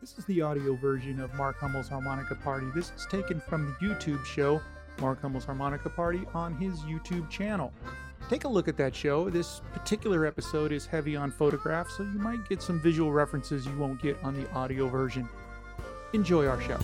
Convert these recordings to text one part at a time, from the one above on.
This is the audio version of Mark Hummel's Harmonica Party. This is taken from the YouTube show, Mark Hummel's Harmonica Party, on his YouTube channel. Take a look at that show. This particular episode is heavy on photographs, so you might get some visual references you won't get on the audio version. Enjoy our show.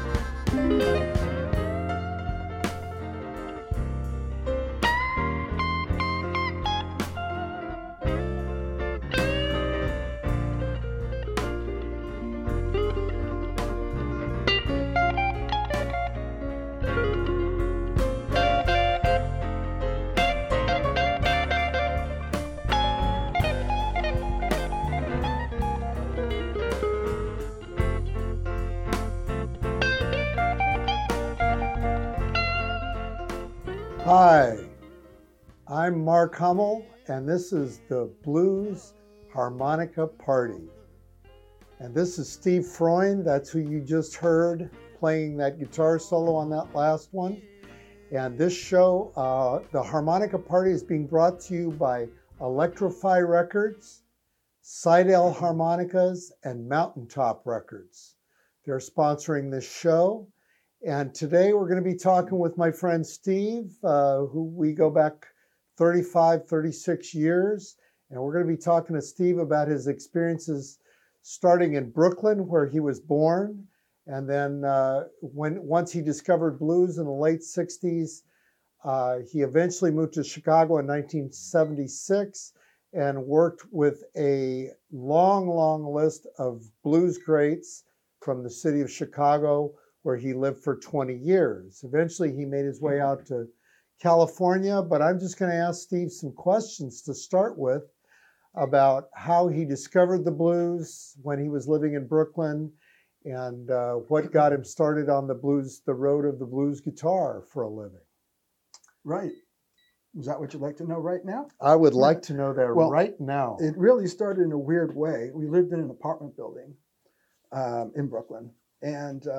Hi, I'm Mark Hummel, and this is the Blues Harmonica Party. And this is Steve Freund, that's who you just heard playing that guitar solo on that last one. And this show, the Harmonica Party, is being brought to you by Electrify Records, Sidell Harmonicas, and Mountaintop Records. They're sponsoring this show. And today we're going to be talking with my friend Steve, who we go back 35, 36 years. And we're going to be talking to Steve about his experiences starting in Brooklyn, where he was born. And then once he discovered blues in the late 60s, he eventually moved to Chicago in 1976 and worked with a long, long list of blues greats from the city of Chicago, where he lived for 20 years. Eventually, he made his way out to California, but I'm just going to ask Steve some questions to start with about how he discovered the blues when he was living in Brooklyn and what got him started on the road of the blues guitar for a living. Right. Is that what you'd like to know right now? I would like to know that Well, right now. It really started in a weird way. We lived in an apartment building in Brooklyn, and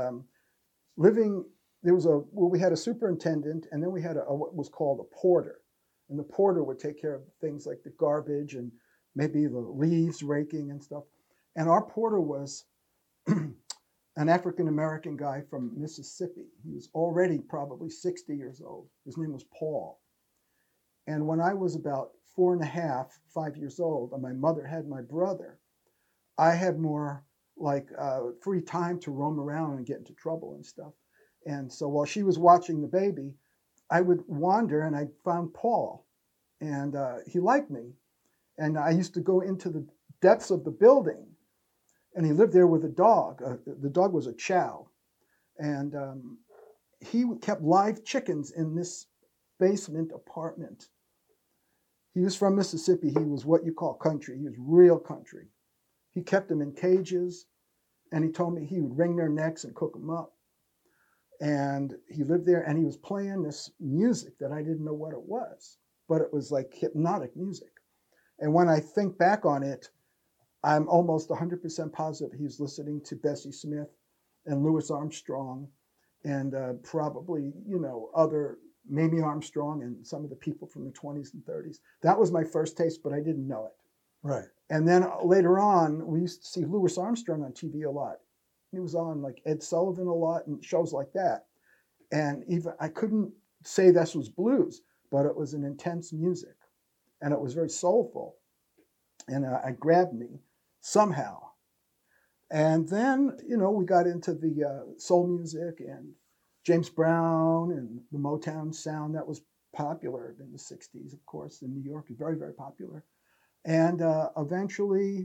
we had a superintendent, and then we had what was called a porter, and the porter would take care of things like the garbage and maybe the leaves raking and stuff. And our porter was an African-American guy from Mississippi. He was already probably 60 years old. His name was Paul. And when I was about 4.5, 5 years old, and my mother had my brother, I had more free time to roam around and get into trouble and stuff. And so while she was watching the baby, I would wander, and I found Paul, and he liked me. And I used to go into the depths of the building, and he lived there with a dog. The dog was a chow, and he kept live chickens in this basement apartment. He was from Mississippi. He was what you call country. He was real country. He kept them in cages, and he told me he would wring their necks and cook them up. And he lived there, and he was playing this music that I didn't know what it was, but it was like hypnotic music. And when I think back on it, I'm almost 100% positive he was listening to Bessie Smith and Louis Armstrong and probably, other Mamie Armstrong and some of the people from the 20s and 30s. That was my first taste, but I didn't know it. Right. And then later on, we used to see Louis Armstrong on TV a lot. He was on like Ed Sullivan a lot and shows like that. And even I couldn't say this was blues, but it was an intense music, and it was very soulful. And it grabbed me somehow. And then, we got into the soul music and James Brown and the Motown sound that was popular in the 60s, of course, in New York, very, very popular. And eventually,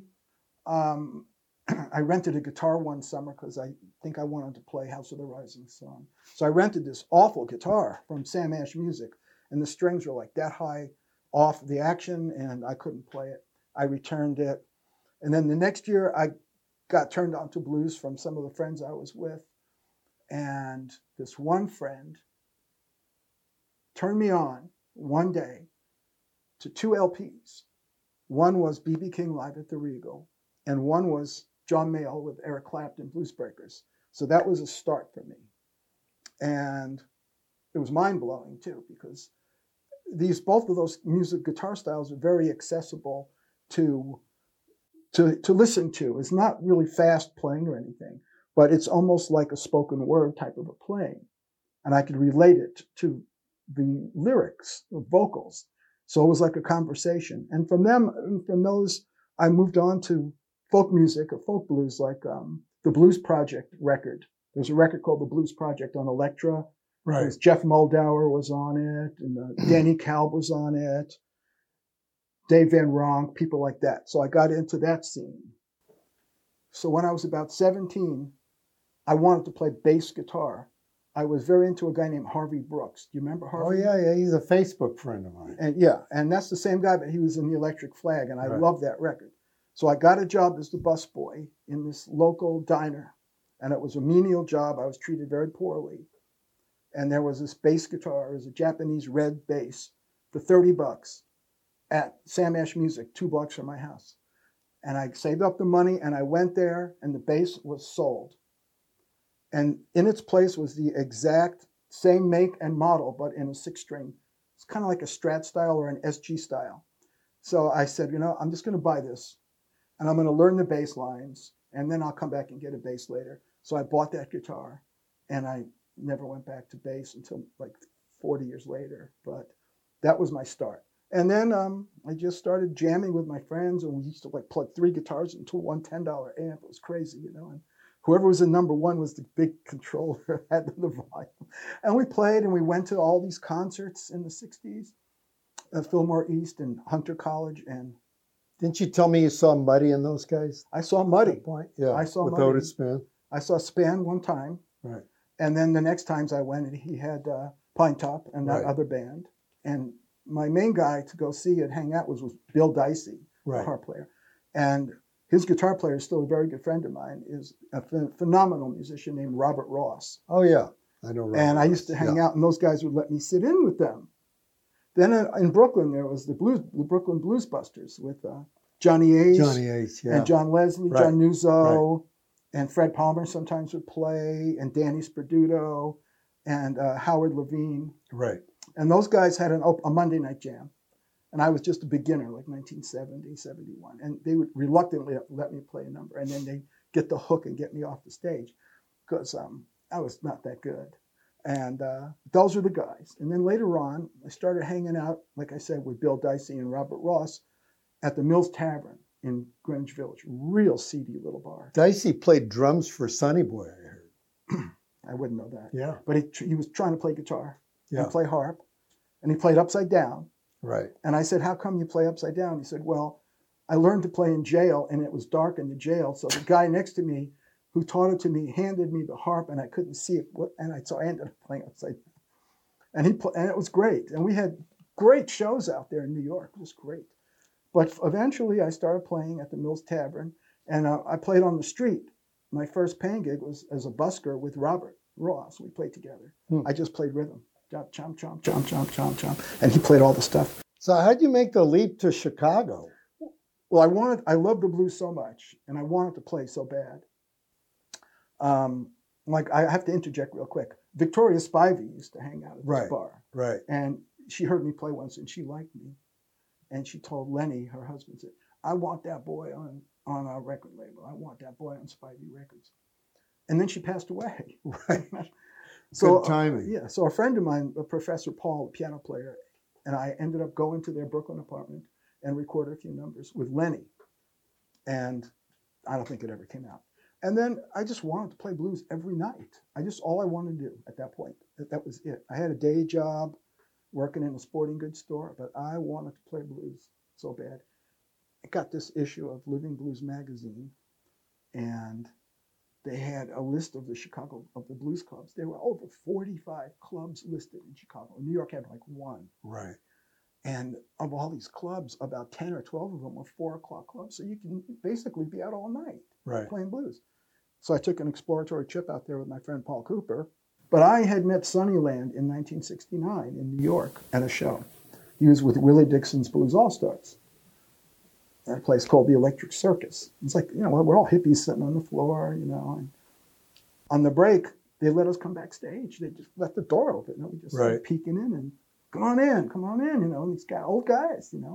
I rented a guitar one summer because I think I wanted to play House of the Rising Sun. So I rented this awful guitar from Sam Ash Music, and the strings were like that high off the action, and I couldn't play it. I returned it. And then the next year, I got turned on to blues from some of the friends I was with. And this one friend turned me on one day to 2 LPs. One was B.B. King Live at the Regal, and one was John Mayall with Eric Clapton, Blues Breakers. So that was a start for me. And it was mind-blowing, too, because both of those music guitar styles are very accessible to to listen to. It's not really fast playing or anything, but it's almost like a spoken word type of a playing. And I could relate it to the lyrics, the vocals. So it was like a conversation. And from those, I moved on to folk music or folk blues, like the Blues Project record. There's a record called The Blues Project on Elektra. Right. Jeff Moldauer was on it, and Danny Kalb was on it, Dave Van Ronk, people like that. So I got into that scene. So when I was about 17, I wanted to play bass guitar. I was very into a guy named Harvey Brooks. Do you remember Harvey? Oh, yeah. He's a Facebook friend of mine. And that's the same guy, but he was in the Electric Flag, and I Right. loved that record. So I got a job as the busboy in this local diner, and it was a menial job. I was treated very poorly. And there was this bass guitar. It was a Japanese red bass for $30 at Sam Ash Music, 2 blocks from my house. And I saved up the money, and I went there, and the bass was sold. And in its place was the exact same make and model, but in a 6-string. It's kind of like a Strat style or an SG style. So I said, I'm just going to buy this, and I'm going to learn the bass lines, and then I'll come back and get a bass later. So I bought that guitar, and I never went back to bass until like 40 years later. But that was my start. And then I just started jamming with my friends, and we used to like plug 3 guitars into one $10 amp. It was crazy, and whoever was in number 1 was the big controller, had the volume. And we played, and we went to all these concerts in the 60s at Fillmore East and Hunter College. And Didn't you tell me you saw Muddy and those guys? I saw At Muddy. that point? Yeah. I saw with Muddy. Otis Spann. I saw Span one time. Right. And then the next times I went, and he had Pine Top and that Right. other band. And my main guy to go see and hang out was Bill Dicey, Right. the harp player. And his guitar player is still a very good friend of mine, is a phenomenal musician named Robert Ross. Oh, yeah. I know. Robert And I used to Ross. hang Yeah. out, and those guys would let me sit in with them. Then in Brooklyn, there was the Brooklyn Blues Busters with Johnny Ace, Johnny Ace, yeah. and John Leslie, Right. John Nuzzo, and Fred Palmer sometimes would play, and Danny Sperduto, and Howard Levine. Right. And those guys had a Monday night jam. And I was just a beginner, like 1970, 71. And they would reluctantly let me play a number. And then they'd get the hook and get me off the stage because I was not that good. And those are the guys. And then later on, I started hanging out, like I said, with Bill Dicey and Robert Ross at the Mills Tavern in Greenwich Village. Real seedy little bar. Dicey played drums for Sonny Boy, I heard. I wouldn't know that. Yeah. But he was trying to play guitar Yeah. and play harp. And he played upside down. Right. And I said, how come you play upside down? He said, well, I learned to play in jail, and it was dark in the jail. So the guy next to me who taught it to me handed me the harp, and I couldn't see it. So I ended up playing upside down. And it was great. And we had great shows out there in New York. It was great. But eventually I started playing at the Mills Tavern, and I played on the street. My first paying gig was as a busker with Robert Ross. We played together. I just played rhythm. Chomp, chomp, chomp, chomp, chomp, chomp, chomp. And he played all the stuff. So how'd you make the leap to Chicago? Well, I loved the blues so much, and I wanted to play so bad. Like, I have to interject real quick. Victoria Spivey used to hang out at this Right. bar. Right. And she heard me play once, and she liked me. And she told Lenny, her husband, said, I want that boy on our record label. I want that boy on Spivey Records. And then she passed away. Right. So, Good timing. Yeah. So a friend of mine, Professor Paul, a piano player, and I ended up going to their Brooklyn apartment and recorded a few numbers with Lenny. And I don't think it ever came out. And then I just wanted to play blues every night. All I wanted to do at that point. That was it. I had a day job working in a sporting goods store, but I wanted to play blues so bad. I got this issue of Living Blues magazine, and they had a list of the blues clubs. There were over 45 clubs listed in Chicago. New York had like 1. Right. And of all these clubs, about 10 or 12 of them were 4:00 clubs. So you can basically be out all night Right. playing blues. So I took an exploratory trip out there with my friend Paul Cooper. But I had met Sunnyland in 1969 in New York at a show. He was with Willie Dixon's Blues All-Stars at a place called the Electric Circus. It's like, we're all hippies sitting on the floor, And on the break, they let us come backstage. They just left the door open. We just started peeking in and come on in, and these old guys,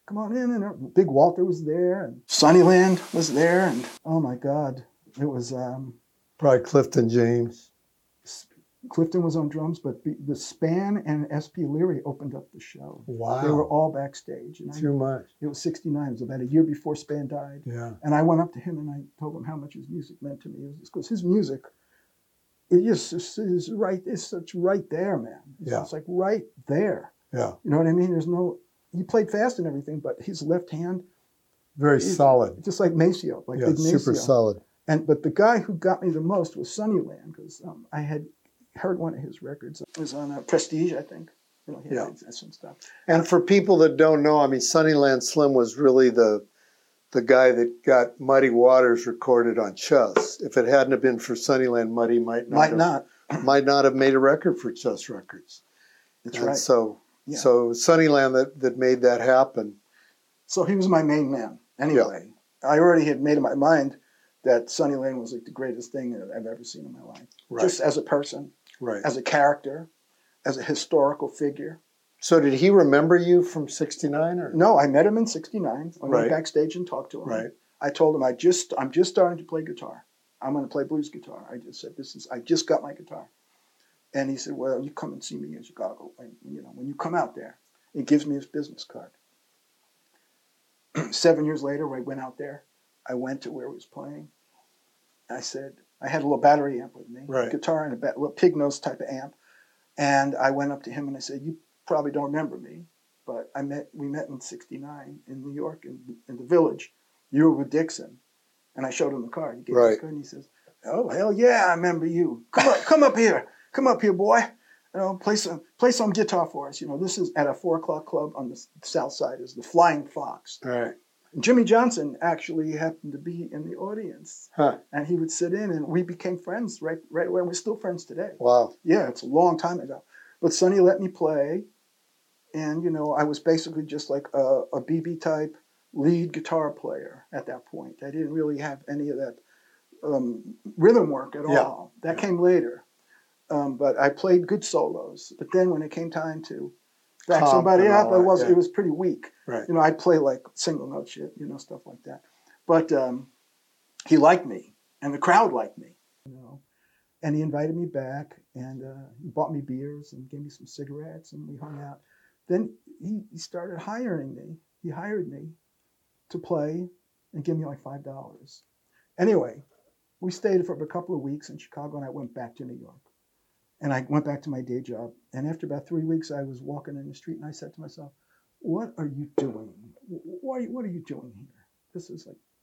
come on in. And Big Walter was there, and Sunnyland was there, and oh my God, it was Probably Clifton James. Clifton was on drums, but the Span and S.P. Leary opened up the show. Wow. They were all backstage. And Too much. It was 69. It was about a year before Span died. Yeah. And I went up to him and I told him how much his music meant to me. It was because his music, it just is right. It's such right there, man. It's like right there. Yeah. You know what I mean? He played fast and everything, but his left hand, very solid. just like Maceo, like Big Maceo. Super solid. But the guy who got me the most was Sunnyland, because I had heard one of his records. It was on Prestige, I think. He had some stuff. And for people that don't know, I mean, Sunnyland Slim was really the guy that got Muddy Waters recorded on Chess. If it hadn't have been for Sunnyland, Muddy might not have made a record for Chess Records. That's right. So Sunnyland that made that happen. So he was my main man. Anyway, I already had made up my mind that Sunnyland was like the greatest thing that I've ever seen in my life. Right. Just as a person, as a character, as a historical figure. So did he remember you from '69 or? No, I met him in '69. I went backstage and talked to him. Right. I told him I'm just starting to play guitar. I'm going to play blues guitar. I just said I just got my guitar. And he said, well, you come and see me in Chicago. When you come out there, he gives me his business card. 7 years later, I went out there. I went to where he was playing. I said, I had a little battery amp with me, guitar and a little pig nose type of amp. And I went up to him and I said, you probably don't remember me, but we met in '69 in New York in the Village. You were with Dixon. And I showed him the card. He gave me the card and he says, oh, hell yeah, I remember you. Come up here. Come up here, boy. Play some guitar for us. This is at a 4 o'clock club on the south side. Is the Flying Fox. Right. And Jimmy Johnson actually happened to be in the audience. Huh. And he would sit in, and we became friends right away. We're still friends today. Wow. Yeah, it's a long time ago. But Sonny let me play, and I was basically just like a BB type lead guitar player at that point. I didn't really have any of that rhythm work at all. That came later. But I played good solos. But then when it came time to back somebody up, it was pretty weak. Right. I'd play like single note shit, stuff like that. But he liked me, and the crowd liked me. And he invited me back, and he bought me beers and gave me some cigarettes, and we hung out. Then he started hiring me. He hired me to play and give me like $5. Anyway, we stayed for a couple of weeks in Chicago, and I went back to New York. And I went back to my day job. And after about 3 weeks, I was walking in the street, and I said to myself, what are you doing? What are you doing here? This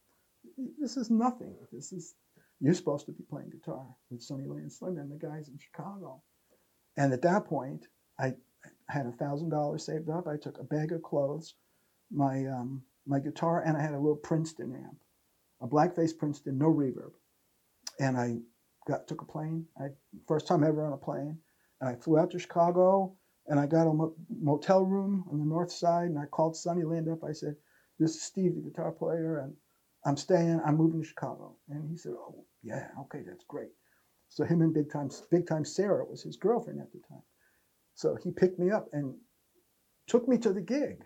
is nothing. You're supposed to be playing guitar with Sunnyland Slim and the guys in Chicago. And at that point, I had $1,000 saved up. I took a bag of clothes, my guitar, and I had a little Princeton amp, a blackface Princeton, no reverb. And I took a plane. First time ever on a plane. And I flew out to Chicago, and I got a motel room on the north side, and I called Sunnyland up. I said, this is Steve, the guitar player, and I'm moving to Chicago. And he said, oh, yeah, okay, that's great. So him and Big Time Sarah was his girlfriend at the time. So he picked me up and took me to the gig.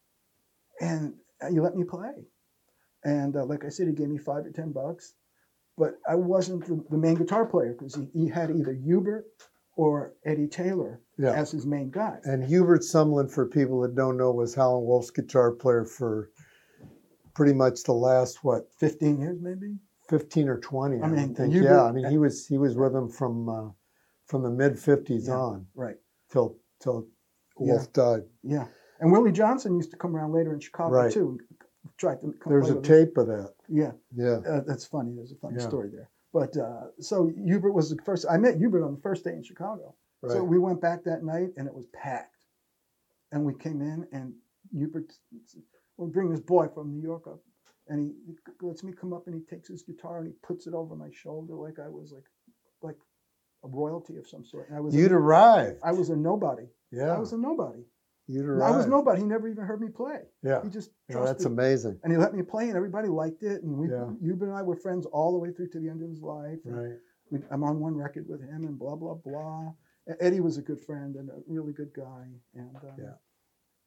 And he let me play. And like I said, he gave me $5 or $10. But I wasn't the main guitar player, because he had either Hubert or Eddie Taylor as his main guy. And Hubert Sumlin, for people that don't know, was Howlin' Wolf's guitar player for pretty much the last, 15 years maybe? 15 or 20, I think. Hubert, he was with him from the mid-50s on. Right. Till Wolf died. Yeah. And Willie Johnson used to come around later in Chicago, too. Tried to come. There's a tape of that. Yeah. Yeah. That's funny. There's a funny story there. But so Hubert was the first. I met Hubert on the first day in Chicago. Right. So we went back that night, and it was packed. And we came in, and Hubert will bring this boy from New York up, and he lets me come up, and he takes his guitar and he puts it over my shoulder like I was like a royalty of some sort. And You'd arrived. I was a nobody. Yeah. I was a nobody. You'd arrived. I was nobody. He never even heard me play. Yeah. He just trusted. That's amazing. And he let me play, and everybody liked it. And Hubert and I were friends all the way through to the end of his life. Right. I'm on one record with him, and blah, blah, blah. Eddie was a good friend and a really good guy. And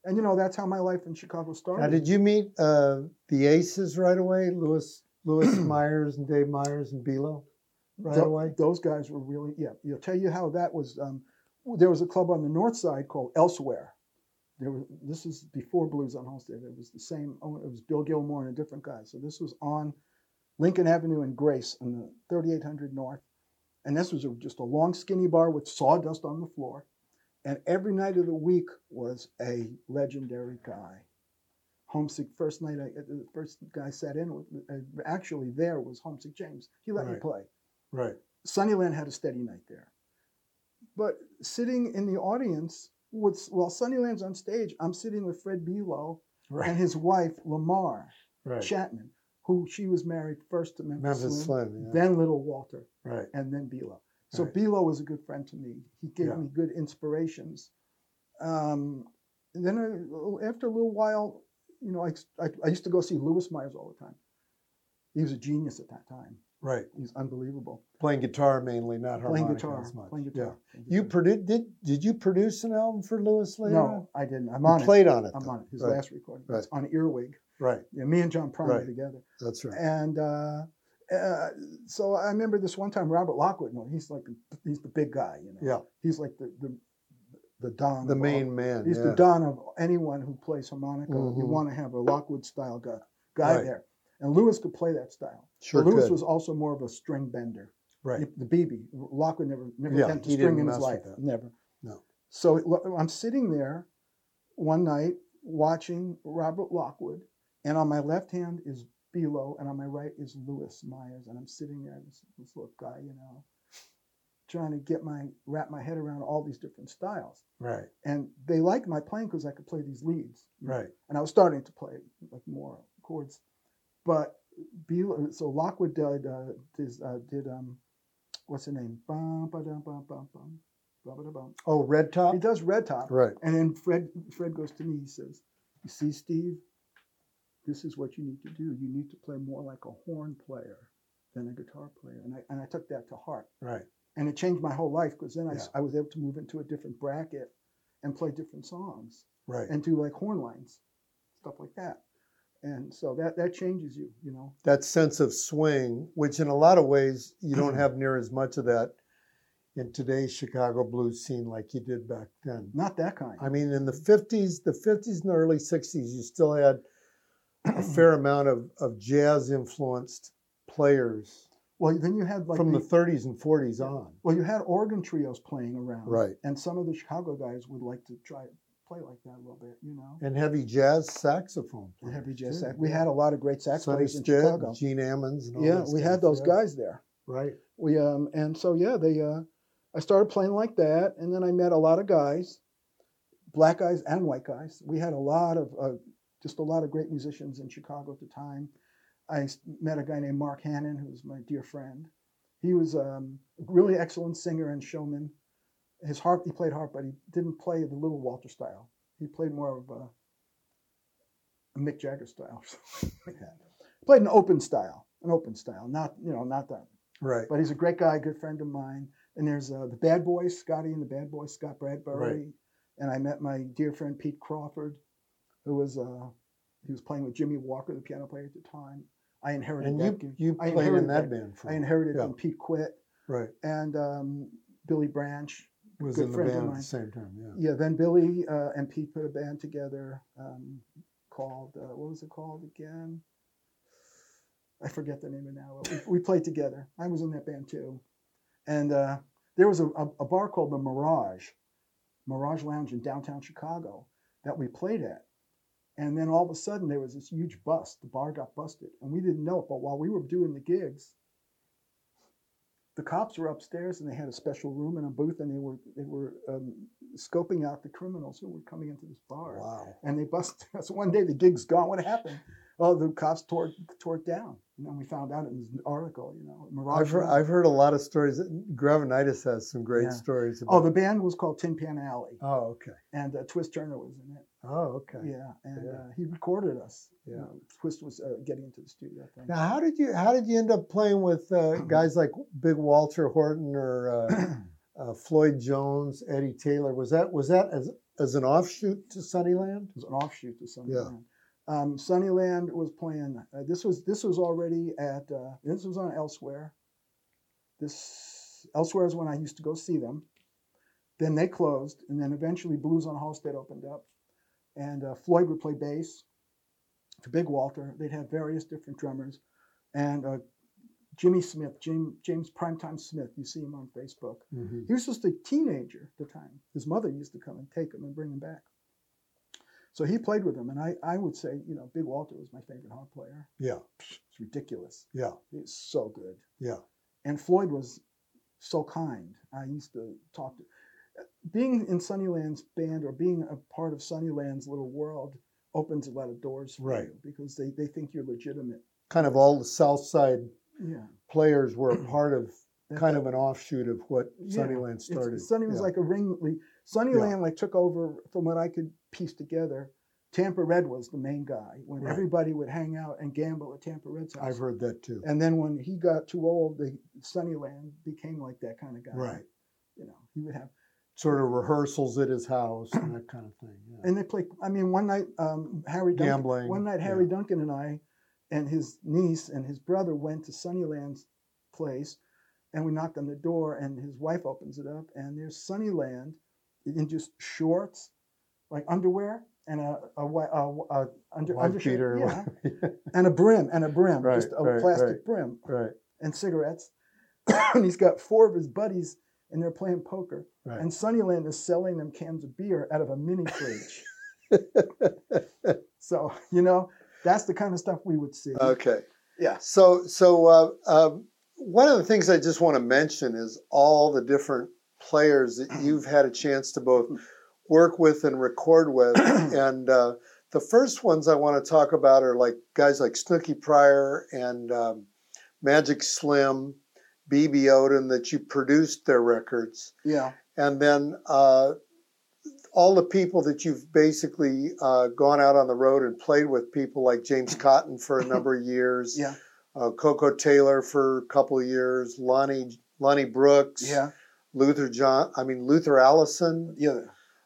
And, that's how my life in Chicago started. Now, did you meet the Aces right away? Louis Myers and Dave Myers and Bilo right away? Those guys were really, yeah. I'll tell you how that was. There was a club on the north side called Elsewhere. This is before Blues on Homestead. It was the same owner. It was Bill Gilmore and a different guy. So this was on Lincoln Avenue in Grace on the 3800 North. And this was just a long, skinny bar with sawdust on the floor. And every night of the week was a legendary guy. Homesick, first night, the first guy sat in with, actually there was Homesick James. He let me play. Right. Sunnyland had a steady night there. But sitting in the audience, while Sunnyland's on stage, I'm sitting with Fred Bilo and his wife, Lamar Chapman, who she was married first to Memphis Slim, then Little Walter, and then Bilo. So Bilo was a good friend to me. He gave me good inspirations. And then after a little while, I used to go see Louis Myers all the time. He was a genius at that time. Right. He's unbelievable. Playing guitar mainly, not harmonica as much. Playing guitar. Yeah. You did you produce an album for Louis later? No, I didn't. I'm on it. Played on it. I'm on it. His last recording. It's on Earwig. Right. Yeah, me and John Prine were together. That's right. And so I remember this one time, Robert Lockwood. He's the big guy. Yeah. He's like the don. The main man. He's the don of anyone who plays harmonica. Mm-hmm. You want to have a Lockwood style guy there. And Louis could play that style. Sure. But Louis was also more of a string bender. Right. The BB. Lockwood never bent a string in his life. Never. No. So I'm sitting there one night watching Robert Lockwood, and on my left hand is Bilo, and on my right is Louis Myers, and I'm sitting there, this little guy, trying to wrap my head around all these different styles. Right. And they liked my playing because I could play these leads. Right. And I was starting to play more chords, but Bilo. So Lockwood did what's the name? Bum, ba-dum, bum, bum, bum. Oh, Red Top? He does Red Top. Right. And then Fred goes to me, he says, "You see, Steve, this is what you need to do. You need to play more like a horn player than a guitar player." And I took that to heart. Right. And it changed my whole life because then I was able to move into a different bracket and play different songs. Right. And do like horn lines, stuff like that. And so that changes you, That sense of swing, which in a lot of ways you don't have near as much of that in today's Chicago blues scene like you did back then. Not that kind. I mean, in the 50s and the early 60s, you still had a fair amount of jazz-influenced players. Well, then you had from the 30s and 40s on. Well, you had organ trios playing around. Right. And some of the Chicago guys would like to try play like that a little bit, And heavy jazz saxophone players. Heavy jazz sax. We had a lot of great sax Sonny players in Stitt, Chicago. Gene Ammons. And all we had those guys there. Right. We and so I started playing like that, and then I met a lot of guys, black guys and white guys. We had a lot of great musicians in Chicago at the time. I met a guy named Mark Hannon, who was my dear friend. He was a really excellent singer and showman. He played harp, but he didn't play the Little Walter style. He played more of a Mick Jagger style. Played an open style, not that. Right. But he's a great guy, good friend of mine. And there's the Bad Boys, Scotty and the Bad Boys, Scott Bradbury. Right. And I met my dear friend Pete Crawford, who was he was playing with Jimmy Walker, the piano player at the time. I inherited that. You played in that band. I inherited when Pete quit. Right. And Billy Branch was in the band at the same time. Yeah. Yeah. Then Billy and Pete put a band together called what was it called again? I forget the name of it now. We played together. I was in that band too. And there was a bar called the Mirage Lounge in downtown Chicago that we played at. And then all of a sudden there was this huge bust. The bar got busted. And we didn't know it. But while we were doing the gigs, the cops were upstairs and they had a special room and a booth, and they were scoping out the criminals who were coming into this bar. Wow. And they busted us. One day the gig's gone. What happened? Oh, the cops tore it down. And we found out it was an article, Mirage. I've heard a lot of stories. Gravenitis has some great stories about the band was called Tin Pan Alley. Oh, okay. And Twist Turner was in it. Oh, okay. Yeah, and he recorded us. Yeah. Twist was getting into the studio. Now, how did you end up playing with guys like Big Walter Horton or Floyd Jones, Eddie Taylor? Was that as an offshoot to Sunnyland? It was an offshoot to Sunnyland. Sunnyland was playing. This was already at. This was on Elsewhere. Elsewhere is when I used to go see them. Then they closed, and then eventually Blues on Halstead opened up, and Floyd would play bass to Big Walter. They'd have various different drummers, and Jimmy Smith, James Primetime Smith. You see him on Facebook. Mm-hmm. He was just a teenager at the time. His mother used to come and take him and bring him back. So he played with him, and I would say, Big Walter was my favorite harp player. Yeah. It's ridiculous. Yeah. He's so good. Yeah. And Floyd was so kind. I used to talk to. Being in Sunnyland's band or being a part of Sunnyland's little world opens a lot of doors for you because they think you're legitimate. Kind of all the South Side players were a part of kind of an offshoot of what Sunnyland started. Sunnyland's like a ring. Sunnyland took over, from what I could piece together. Tampa Red was the main guy when everybody would hang out and gamble at Tampa Red's house. I've heard that too. And then when he got too old, Sunnyland became like that kind of guy. Right. He would have sort of rehearsals at his house and that kind of thing. Yeah. And they played. I mean, one night Harry Duncan and I and his niece and his brother went to Sunnyland's place, and we knocked on the door, and his wife opens it up, and there's Sunnyland in just shorts, like underwear, and a undershirt, and a brim, just a plastic brim, and cigarettes, and he's got 4 of his buddies, and they're playing poker, and Sunnyland is selling them cans of beer out of a mini fridge. So that's the kind of stuff we would see. Okay. Yeah. So one of the things I just want to mention is all the different players that you've had a chance to both work with and record with. And the first ones I want to talk about are like guys like Snooky Pryor and Magic Slim, B.B. Oden, that you produced their records. Yeah. And then all the people that you've basically gone out on the road and played with, people like James Cotton for a number of years. Yeah. Coco Taylor for a couple of years, Lonnie Brooks, Luther Allison. Yeah.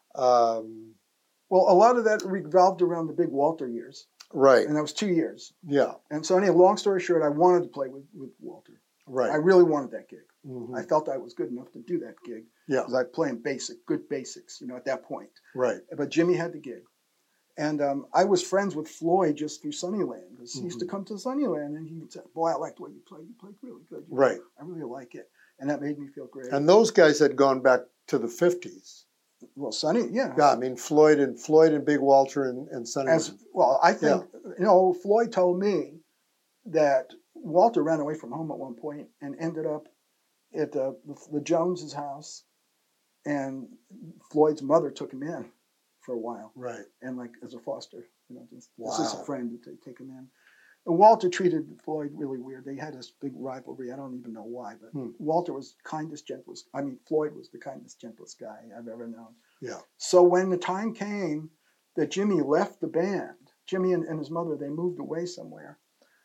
Well, a lot of that revolved around the Big Walter years. Right. And that was 2 years. Yeah. And so anyway, long story short, I wanted to play with Walter. Right. I really wanted that gig. Mm-hmm. I felt I was good enough to do that gig. Yeah. Because I play in good basics, at that point. Right. But Jimmy had the gig. And I was friends with Floyd just through Sunnyland, because he used to come to Sunnyland and he would say, "Boy, I like the way you play. You played really good. Right. I really like it." And that made me feel great. And those guys had gone back to the 50s. Well, Sonny, yeah. Yeah, I mean, Floyd and Big Walter and Sunnyland. I think, Floyd told me that Walter ran away from home at one point and ended up at the Joneses' house, and Floyd's mother took him in for a while. Right. And as a foster, just wow. as a friend to take him in. And Walter treated Floyd really weird. They had this big rivalry. I don't even know why, but Walter was Floyd was the kindest, gentlest guy I've ever known. Yeah. So when the time came that Jimmy left the band, Jimmy and his mother, they moved away somewhere.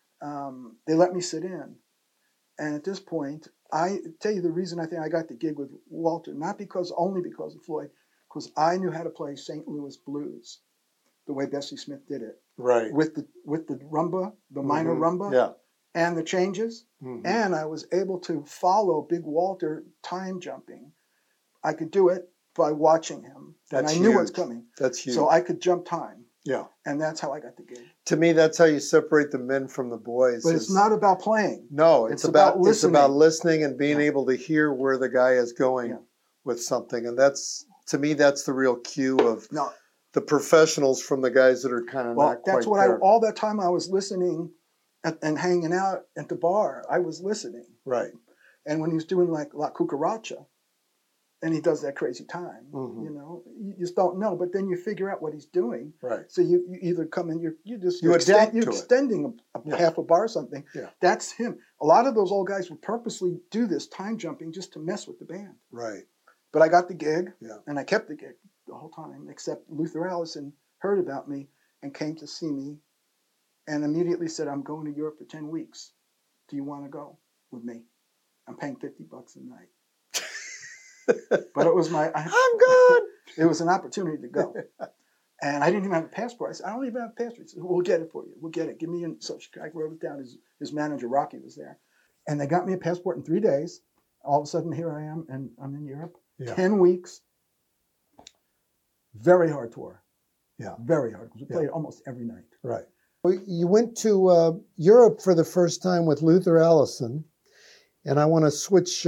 They let me sit in. And at this point, I tell you the reason I think I got the gig with Walter, only because of Floyd, because I knew how to play St. Louis blues the way Bessie Smith did it. Right. With the rumba, the minor rumba, and the changes. Mm-hmm. And I was able to follow Big Walter time jumping. I could do it by watching him. And I knew what's coming. That's huge. So I could jump time. Yeah. And that's how I got the gig. To me, that's how you separate the men from the boys. But it's not about playing. No, it's about listening. It's about listening and being able to hear where the guy is going with something. And to me, that's the real cue of the professionals from the guys that are kind of not quite there. All that time I was listening and hanging out at the bar, I was listening. Right. And when he was doing like La Cucaracha, and he does that crazy time, you just don't know. But then you figure out what he's doing. Right. So you either come in, you're extending half a bar or something. Yeah. That's him. A lot of those old guys would purposely do this time jumping just to mess with the band. Right. But I got the gig, and I kept the gig the whole time, except Luther Allison heard about me and came to see me and immediately said, "I'm going to Europe for 10 weeks. Do you want to go with me? I'm paying $50 a night." But it was I'm good. It was an opportunity to go. And I didn't even have a passport. I said, I don't even have a passport. He said, we'll get it for you. We'll get it. Give me such. I wrote it down. His manager, Rocky, was there. And they got me a passport in 3 days. All of a sudden, here I am, and I'm in Europe. Yeah. 10 weeks. Very hard tour. Yeah. Very hard. Because we played almost every night. Right. Well, you went to Europe for the first time with Luther Allison. And I want to switch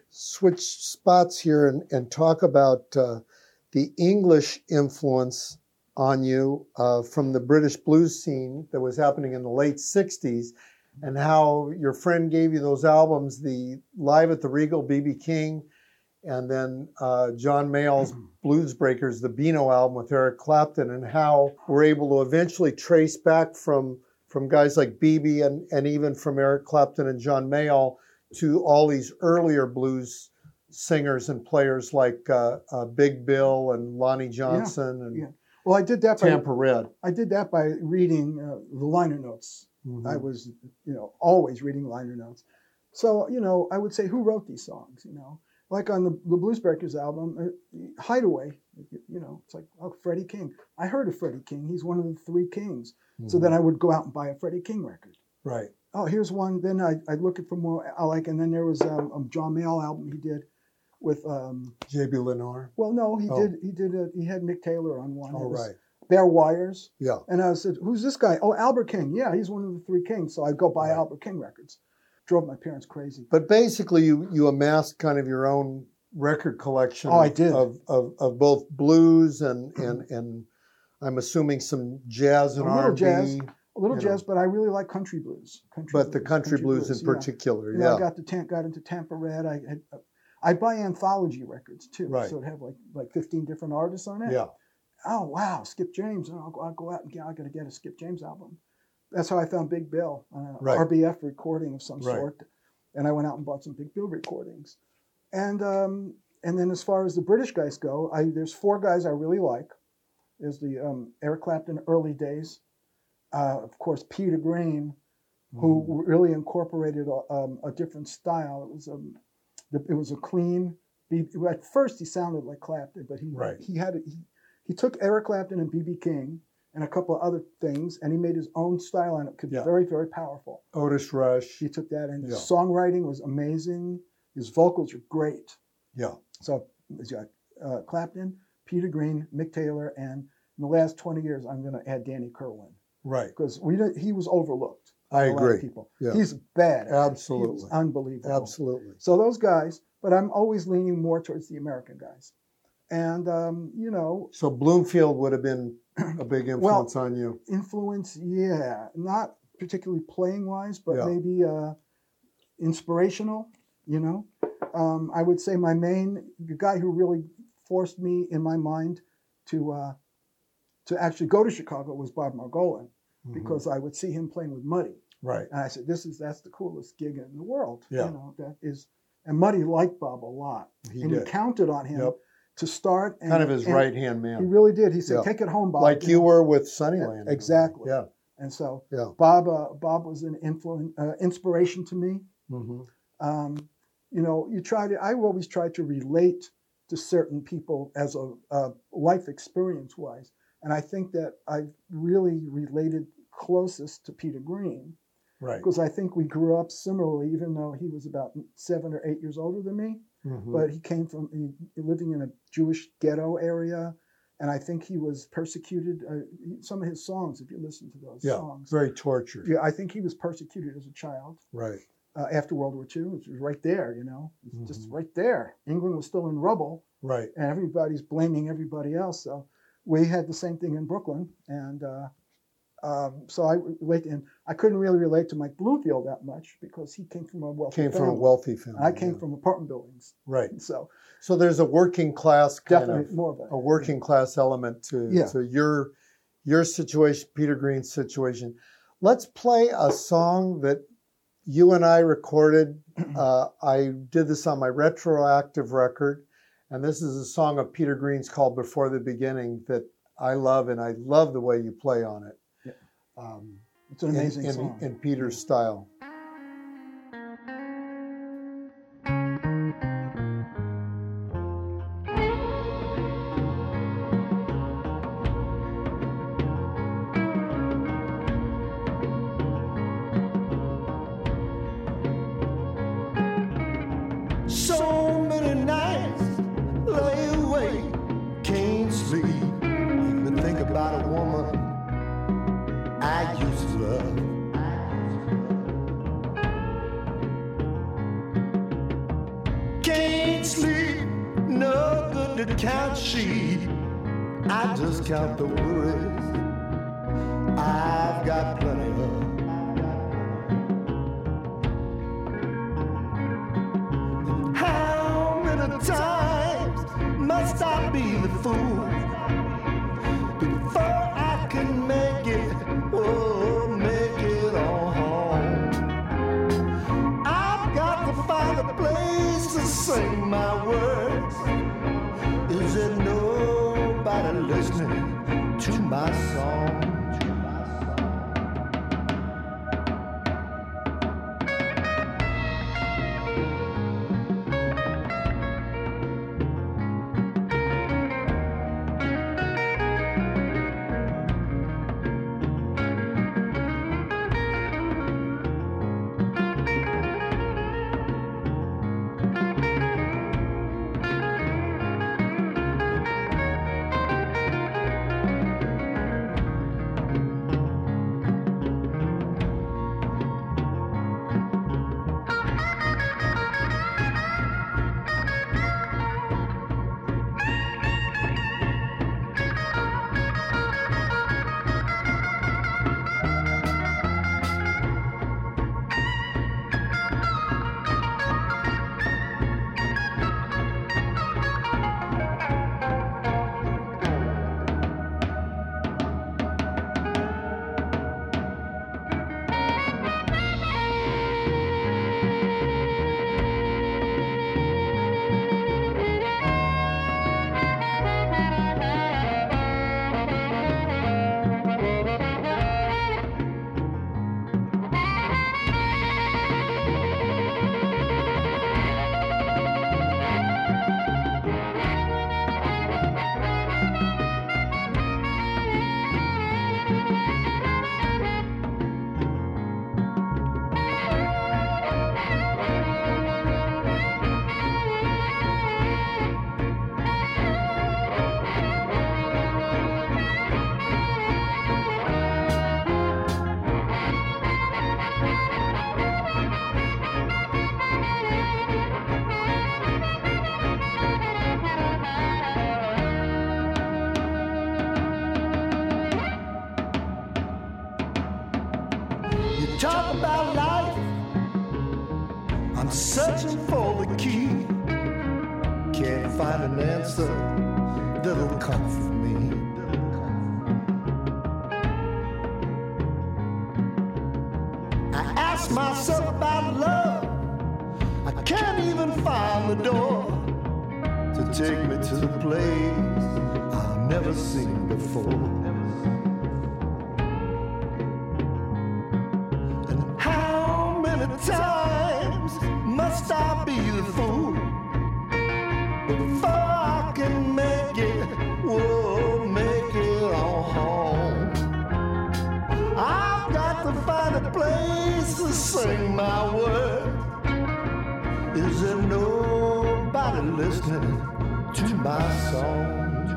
spots here and talk about the English influence on you from the British blues scene that was happening in the late 60s, and how your friend gave you those albums, the Live at the Regal, B.B. King, and then John Mayall's Blues Breakers, the Beano album with Eric Clapton, and how we're able to eventually trace back from guys like B.B. and even from Eric Clapton and John Mayall to all these earlier blues singers and players like Big Bill and Lonnie Johnson and Well, I did that Tampa Red. I did that by reading the liner notes. Mm-hmm. I was, always reading liner notes. So, I would say, who wrote these songs? Like on the Blues Breakers album, Hideaway. It's like, oh, Freddie King. I heard of Freddie King. He's one of the three kings. Mm-hmm. So then I would go out and buy a Freddie King record. Right. Oh, here's one. Then I'd look for more I like, and then there was a John Mayall album he did with J.B. Lenoir. Well, no, he had Mick Taylor on one. Oh, right. Bare Wires. Yeah. And I said, who's this guy? Oh, Albert King. Yeah, he's one of the three kings. So I'd go buy Albert King records. Drove my parents crazy. But basically, you amassed kind of your own record collection. Oh, I did. Of both blues and I'm assuming some jazz and R&B. A little jazz, but I really like country blues. The country blues in particular, yeah. I got into Tampa Red. I'd buy anthology records too, right. So it'd have like 15 different artists on it. Yeah. Oh wow, Skip James! And I'll go out and I got to get a Skip James album. That's how I found Big Bill, RBF recording of some sort, and I went out and bought some Big Bill recordings. And then as far as the British guys go, there's 4 guys I really like. There's the Eric Clapton early days. Of course, Peter Green, who really incorporated a different style. It was a clean. At first, he sounded like Clapton, but he took Eric Clapton and B.B. King and a couple of other things, and he made his own style, and it could be very, very powerful. Otis Rush. He took that, and his songwriting was amazing. His vocals are great. Yeah. So he's got Clapton, Peter Green, Mick Taylor, and in the last 20 years, I'm going to add Danny Kerwin. Right. Because he was overlooked. I agree. A lot of people. Yeah. He's bad. Absolutely. He's unbelievable. Absolutely. So those guys, but I'm always leaning more towards the American guys. And, So Bloomfield would have been a big influence on you. Influence, yeah. Not particularly playing-wise, but maybe inspirational, I would say the guy who really forced me in my mind to actually go to Chicago was Bob Margolin, because I would see him playing with Muddy. Right. And I said, that's the coolest gig in the world. Yeah. And Muddy liked Bob a lot. He counted on him to start. And, kind of his right-hand man. He really did. He said, take it home, Bob. Like you were with Sunnyland. Exactly. Yeah. And so Bob was an inspiration to me. Mm-hmm. I always try to relate to certain people as a life experience-wise. And I think that I really related closest to Peter Green. Right. Because I think we grew up similarly, even though he was about 7 or 8 years older than me. Mm-hmm. But he came from living in a Jewish ghetto area. And I think he was persecuted. Some of his songs, if you listen to those songs. Very tortured. Yeah, I think he was persecuted as a child. Right. After World War II, which was right there, just right there. England was still in rubble. Right. And everybody's blaming everybody else. So we had the same thing in Brooklyn. And so I couldn't really relate to Mike Bloomfield that much because he came from a wealthy family. And I came from apartment buildings. Right. So there's a working class more of a working class element to your situation, Peter Green's situation. Let's play a song that you and I recorded. I did this on my retroactive record, and this is a song of Peter Green's called "Before the Beginning" that I love, and I love the way you play on it. Yeah. It's an amazing song in Peter's style. So many nights lay awake, can't sleep. Even think about a woman I used to love. Can't sleep, no good to count sheep. I just count the worries I've got plenty of. How many times must I be the fool before I can make it, oh, make it on home? I've got to find a place to sing my words. Is there nobody listening to my song? Talk about life, I'm searching for the key. Can't find an answer that'll comfort me. I ask myself about love, I can't even find the door to take me to the place I've never seen before. Times must I be the fool before I can make it, whoa, make it on home? I've got to find a place to sing my word. Is there nobody listening to my song?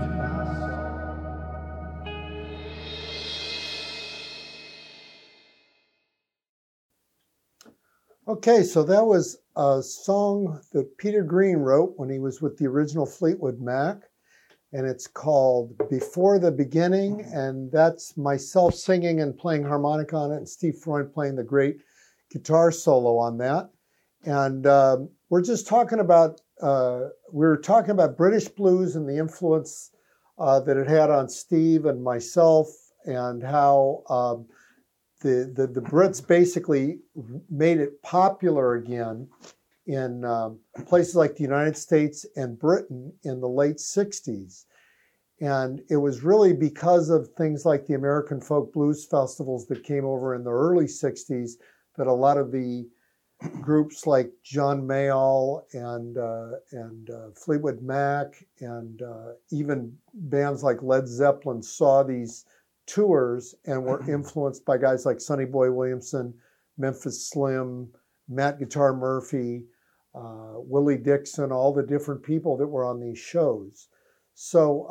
Okay, so that was a song that Peter Green wrote when he was with the original Fleetwood Mac, and it's called Before the Beginning, and that's myself singing and playing harmonica on it, and Steve Freund playing the great guitar solo on that. And we're just talking about, British blues and the influence that it had on Steve and myself, and how the Brits basically made it popular again in places like the United States and Britain in the late 60s. And it was really because of things like the American Folk Blues Festivals that came over in the early 60s that a lot of the groups like John Mayall and Fleetwood Mac and even bands like Led Zeppelin saw these tours and were influenced by guys like Sonny Boy Williamson, Memphis Slim, Matt Guitar Murphy, Willie Dixon, all the different people that were on these shows. So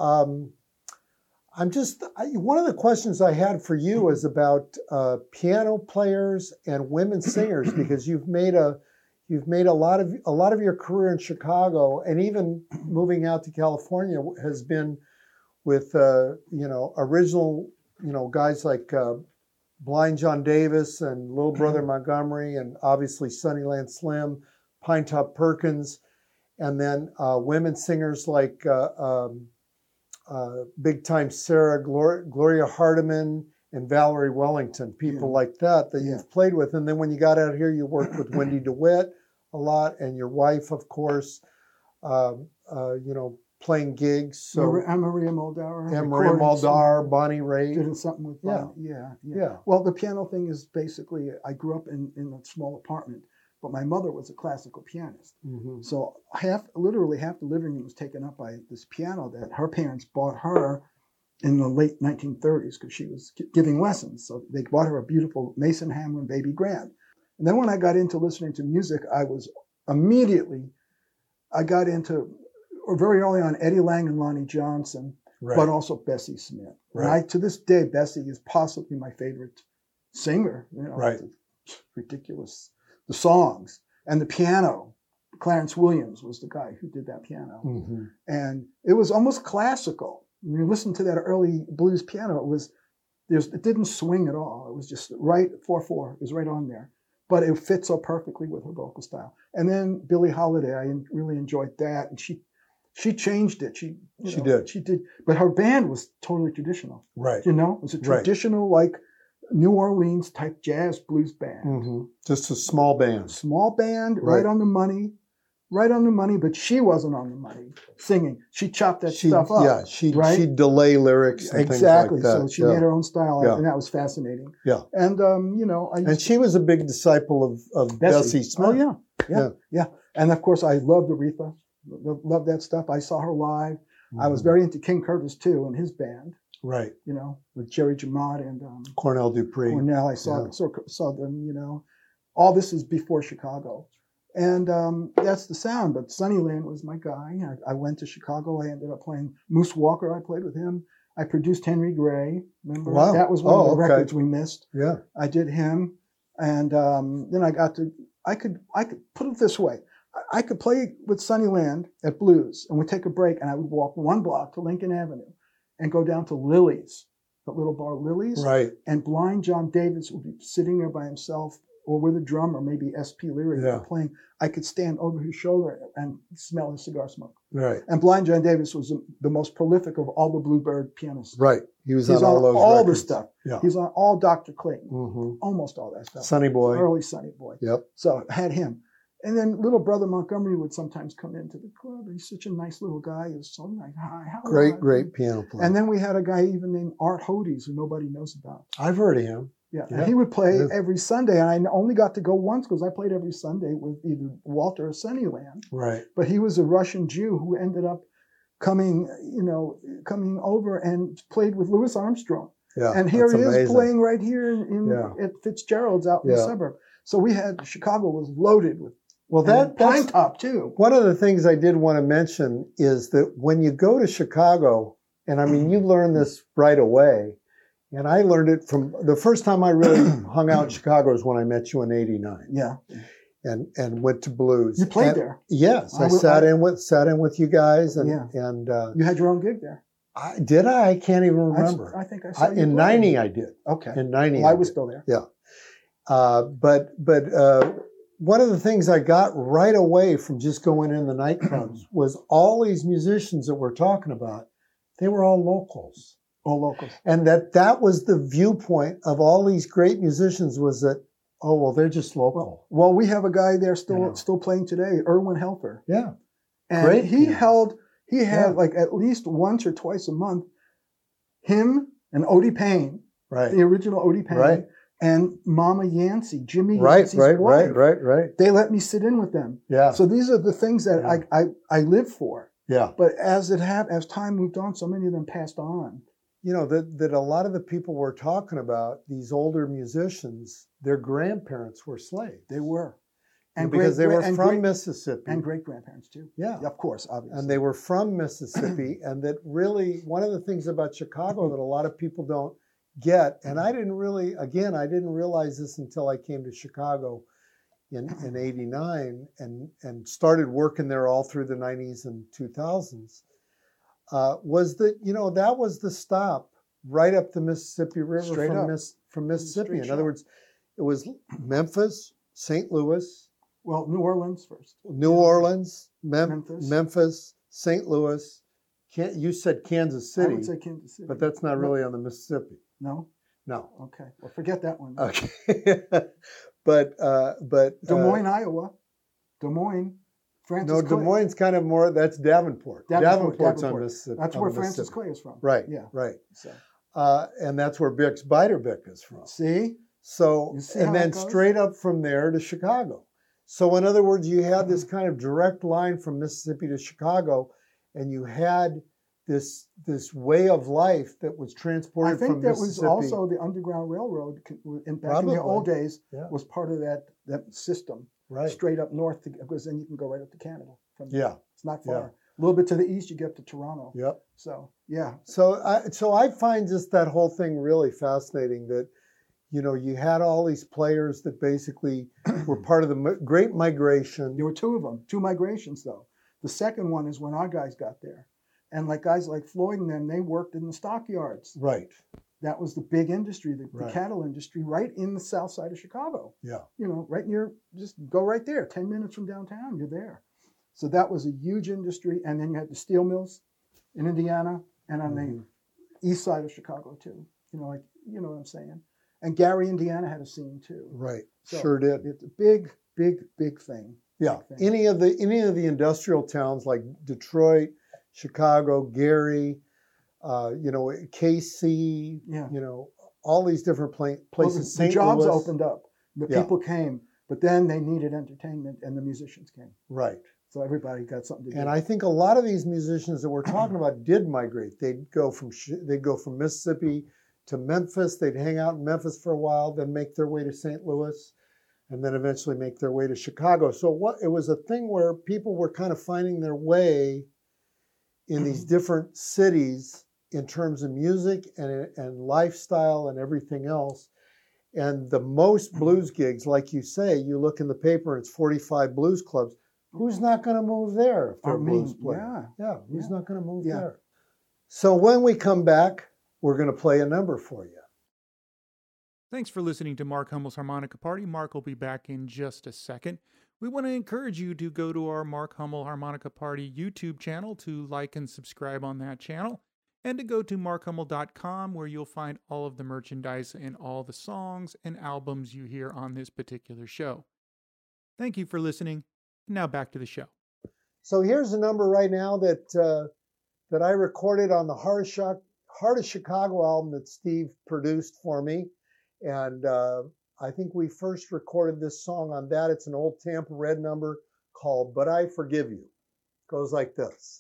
one of the questions I had for you is about piano players and women singers, because you've made a lot of your career in Chicago, and even moving out to California has been with original guys like Blind John Davis and Little Brother Montgomery, and obviously Sunnyland Slim, Pine Top Perkins, and then women singers like Big Time Sarah, Gloria Hardiman, and Valerie Wellington, people like that you've played with. And then when you got out here, you worked with Wendy DeWitt a lot, and your wife, of course, playing gigs. So Anne-Marie Muldaur. Anne-Marie Muldaur, Bonnie Raitt. Doing something with Bonnie. Yeah. Well, the piano thing is basically, I grew up in a small apartment, but my mother was a classical pianist. Mm-hmm. So literally half the living room was taken up by this piano that her parents bought her in the late 1930s because she was giving lessons. So they bought her a beautiful Mason Hamlin Baby Grand. And then when I got into listening to music, I got into very early on Eddie Lang and Lonnie Johnson, but also Bessie Smith. Right. To this day, Bessie is possibly my favorite singer. Right. It's ridiculous. The songs and the piano. Clarence Williams was the guy who did that piano. Mm-hmm. And it was almost classical. When you listen to that early blues piano, it didn't swing at all. It was just right, 4/4 is right on there. But it fit so perfectly with her vocal style. And then Billie Holiday, I really enjoyed that. And she changed it. She did. But her band was totally traditional. Right. It was a traditional, like New Orleans type jazz blues band. Mm-hmm. Just a small band. Small band, right on the money. Right on the money, but she wasn't on the money singing. She chopped that stuff up. Yeah, she'd delay lyrics and exactly. things like that. So she made her own style, and that was fascinating. Yeah. And, and she was a big disciple of Bessie Smith. Oh, yeah. And, of course, I loved Aretha. Loved that stuff. I saw her live. Mm-hmm. I was very into King Curtis, too, and his band. Right. With Jerry Jamot and Cornell Dupree. Cornell, I saw them, All this is before Chicago. And that's the sound. But Sunnyland was my guy. I went to Chicago. I ended up playing Moose Walker. I played with him. I produced Henry Gray. Remember? Wow. That was one of the records we missed. Yeah. I did him. And then I could put it this way. I could play with Sunnyland at Blues, and we'd take a break, and I would walk 1 block to Lincoln Avenue and go down to Lily's, the little bar Lily's. Right. And Blind John Davis would be sitting there by himself, or with a drummer, maybe S.P. Leary playing. I could stand over his shoulder and smell his cigar smoke. Right. And Blind John Davis was the most prolific of all the Bluebird pianists. Right. He's on all those all records. the stuff. Yeah. He's on all Dr. Clayton. Mm-hmm. Almost all that stuff. Sonny Boy. Early Sonny Boy. Yep. So I had him. And then Little Brother Montgomery would sometimes come into the club. He's such a nice little guy. He was so nice. Hi, how are you? Great piano player. And then we had a guy even named Art Hodes, who nobody knows about. I've heard of him. Yeah, and he would play every Sunday, and I only got to go once because I played every Sunday with either Walter or Sunnyland. Right. But he was a Russian Jew who ended up coming over and played with Louis Armstrong. Yeah, and here he amazing. is playing right here at Fitzgerald's out in the suburb. So Chicago was loaded with. Well, that's Pine Top too. One of the things I did want to mention is that when you go to Chicago, and I mean, you learn this right away. And I learned it from the first time I really hung out in Chicago was when I met you in '89. Yeah. And went to Blues. You played there. Yes. I sat in with you guys and you had your own gig there. I can't even remember. I think I saw you in play. '90 I did. Okay. In '90. Well, I was still there. Yeah. But one of the things I got right away from just going in the nightclubs was all these musicians that we're talking about, they were all locals. All locals. And that was the viewpoint of all these great musicians was that, oh, well, they're just local. Well, we have a guy there still playing today, Erwin Helfer. Yeah. And great. He had like at least once or twice a month, him and Odie Payne, right? The original Odie Payne, right? And Mama Yancey, Jimmy Yancey's wife. Right. They let me sit in with them. Yeah. So these are the things that I live for. Yeah. But as time moved on, so many of them passed on. That a lot of the people we're talking about, these older musicians, their grandparents were slaves. They were. And because they were and from Mississippi. And great-grandparents, too. Yeah. Of course, obviously. And they were from Mississippi. And that really, one of the things about Chicago that a lot of people don't get, and I didn't realize this until I came to Chicago in 89 and started working there all through the 90s and 2000s, was that, that was the stop right up the Mississippi River from Mississippi. In other words, it was Memphis, St. Louis. Well, New Orleans first. New Orleans, Memphis, St. Louis. You said Kansas City. I would say Kansas City. But that's not really on the Mississippi. No? No. Okay. Well, forget that one. Okay. but Des Moines, Iowa. Des Moines. Francis Clay. Des Moines kind of more, that's Davenport. Davenport's on Mississippi. That's where Francis Clay is from. Right. Yeah. Right. So. And that's where Bix Beiderbecke is from. See? So, and then straight up from there to Chicago. So in other words, you had this kind of direct line from Mississippi to Chicago, and you had this way of life that was transported from Mississippi. I think that was also the Underground Railroad back in the old days was part of that system. Right. Straight up north, because then you can go right up to Canada. From there. Yeah. It's not far. Yeah. A little bit to the east, you get to Toronto. Yep. So, yeah. So I find just that whole thing really fascinating that, you had all these players that basically were part of the Great Migration. There were two of them, two migrations, though. The second one is when our guys got there. And like guys like Floyd and them, they worked in the stockyards. Right. That was the big industry, the cattle industry, right in the south side of Chicago. Yeah. Right near, just go right there. 10 minutes from downtown, you're there. So that was a huge industry. And then you had the steel mills in Indiana and on the east side of Chicago, too. You know what I'm saying? And Gary, Indiana had a scene, too. Right. So sure did. It's a big, big, big thing. Yeah. Big thing. Any of the industrial towns like Detroit, Chicago, Gary, KC, all these different places. The jobs opened up. The people came, but then they needed entertainment, and the musicians came. Right. So everybody got something to do. And I think a lot of these musicians that we're talking about did migrate. They'd go from Mississippi to Memphis. They'd hang out in Memphis for a while, then make their way to St. Louis, and then eventually make their way to Chicago. So it was a thing where people were kind of finding their way in these different cities in terms of music and lifestyle and everything else. And the most blues gigs, like you say, you look in the paper, it's 45 blues clubs. Who's not going to move there if they're a blues player? Yeah, who's not going to move there? So when we come back, we're going to play a number for you. Thanks for listening to Mark Hummel's Harmonica Party. Mark will be back in just a second. We want to encourage you to go to our Mark Hummel Harmonica Party YouTube channel to like and subscribe on that channel, and to go to markhummel.com where you'll find all of the merchandise and all the songs and albums you hear on this particular show. Thank you for listening. Now back to the show. So here's a number right now that I recorded on the Heart of Chicago album that Steve produced for me. And I think we first recorded this song on that. It's an old Tampa Red number called But I Forgive You. It goes like this.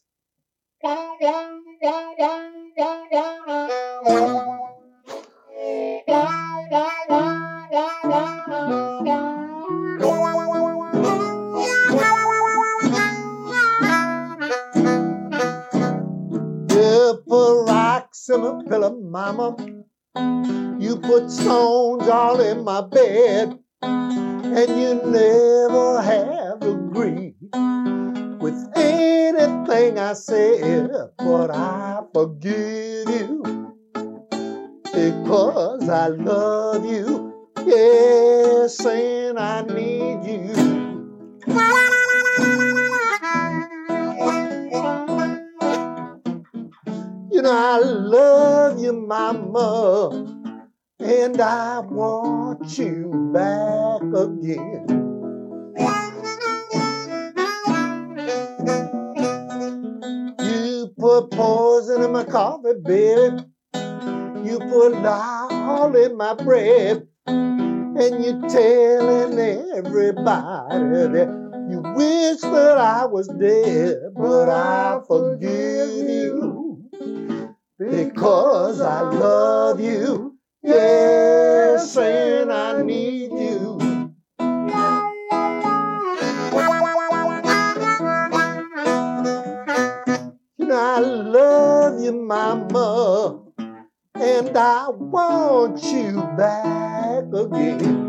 You put rocks in my pillow, mama. You put stones all in my bed, and you never have agreed with anything I said. But I forgive you because I love you, yes, and I need you. I love you, mama, and I want you back again. You put poison in my coffee, baby. You put lard in my bread, and you're telling everybody that you wish that I was dead. But I forgive you because I love you, yes, and I need you. mama, and I want you back again.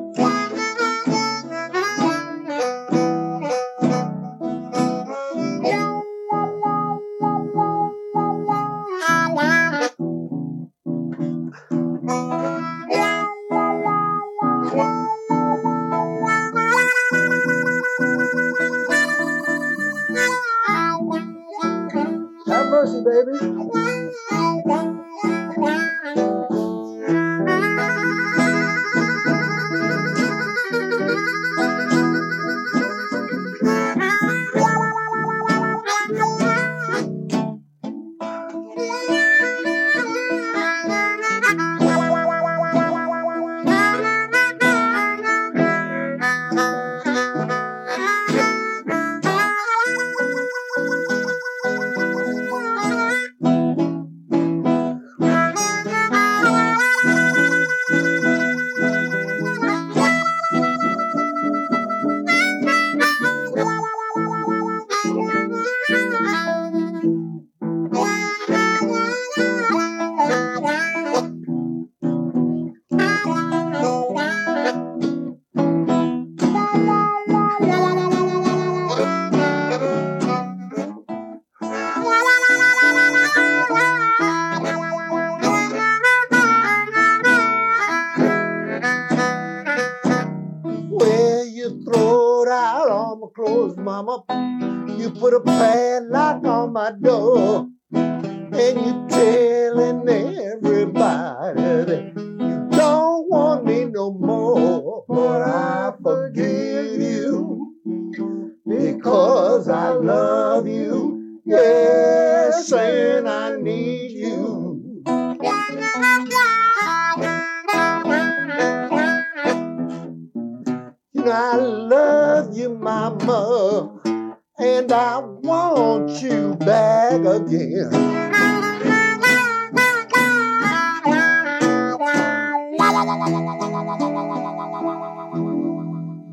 Have mercy, baby. Well, you throw it out on my clothes, mama. You put a padlock on my door. And you telling everybody that you don't want me no more. But I forgive you because I love you. Yes, and I need you. You know I love you, mama, and I want you back again.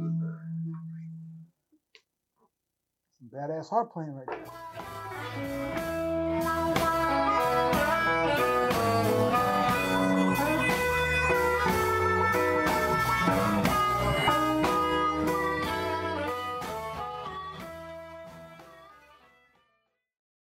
Badass harp playing right there.